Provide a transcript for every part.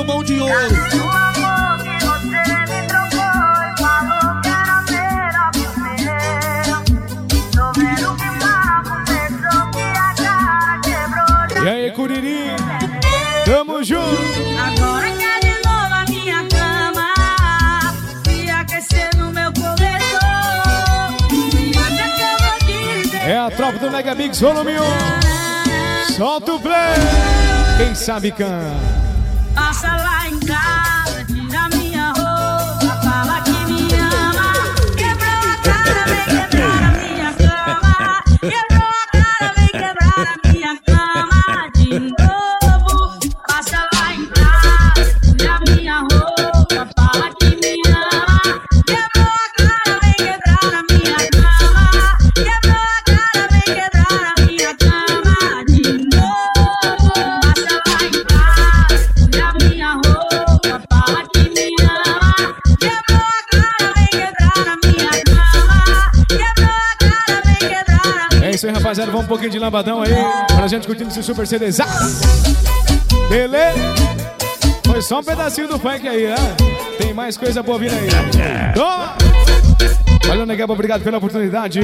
mão de ouro. O amor que você me trocou e falou que era melhor que o meu. Tô vendo que mal começou, que a cara quebrou. E aí, Curiri? Tamo junto. Agora quer de novo a minha cama, se aquecer no meu cobertor. E até que eu vou dizer. É a tropa do Mega Mix, volume 1. Solta o play. Quem sabe canta. Passa lá em casa, tira minha roupa, fala que me ama. Quebrou a cara, vem quebrar a minha cama. Quebrou a cara, vem quebrar a minha cama de novo. Passa lá em casa, tira minha roupa, fala que me ama. Quebrou a cara, vem quebrar a minha cama. Quebrou a cara, vem quebrar a minha cama de novo. Passa lá em casa, tira minha roupa, fala que me ama. Quebrou a cara, vem quebrar a minha cama. Quebrou a cara, vem quebrar a minha. É isso aí, rapaziada. Vamos um pouquinho de lambadão aí. Pra gente curtindo esse super CDzão. Beleza? Foi só um pedacinho do funk aí, né? Tem mais coisa boa vindo aí. Toma! Valeu, Negueba. Obrigado pela oportunidade.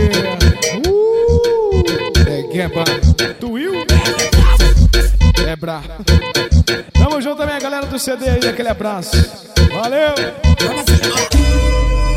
Negueba. Tuiu. Quebra. Tamo junto também, a galera do CD aí. Aquele abraço. Valeu!